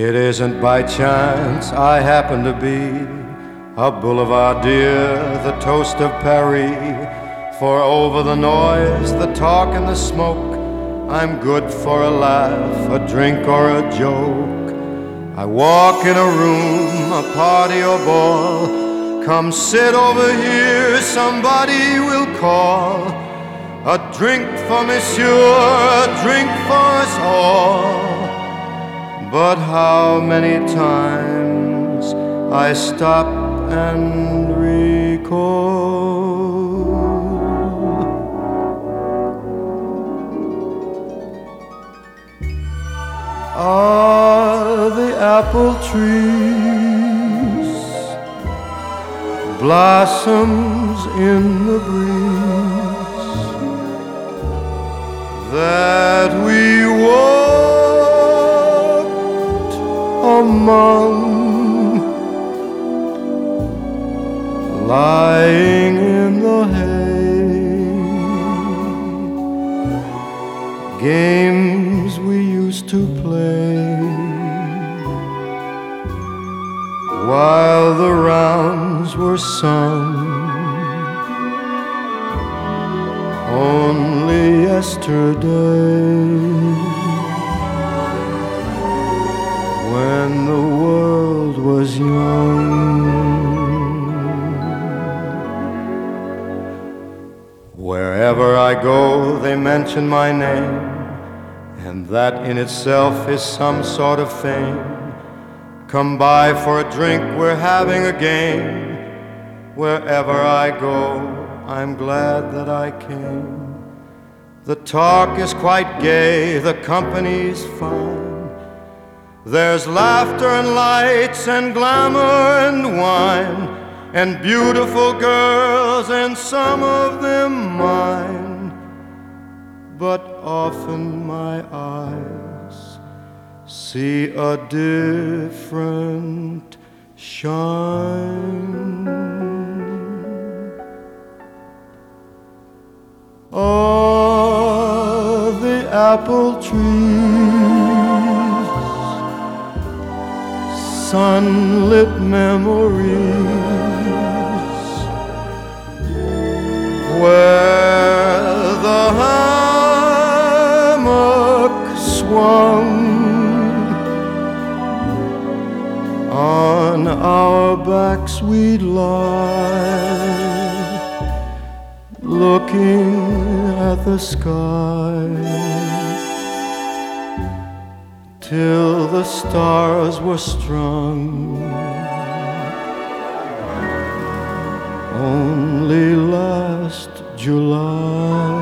It isn't by chance I happen to be a boulevardier, the toast of Paris. For over the noise, the talk and the smoke, I'm good for a laugh, a drink or a joke. I walk in a room, a party or ball. Come sit over here, somebody will call. A drink for monsieur, a drink for us all. But how many times I stop and recall. Are the apple trees blossoms in the breeze that we walked among, lying in the hay, games we used to play while the rounds were sung. Only yesterday, when the world was young. Wherever I go, they mention my name, and that in itself is some sort of fame. Come by for a drink, we're having a game. Wherever I go, I'm glad that I came. The talk is quite gay, the company's fine. There's laughter and lights and glamour and wine, and beautiful girls, and some of them mine. But often my eyes see a different shine. Are the apple trees sunlit memories where the hammock swung on our backs we'd lie, looking at the sky till the stars were strung. Only last July.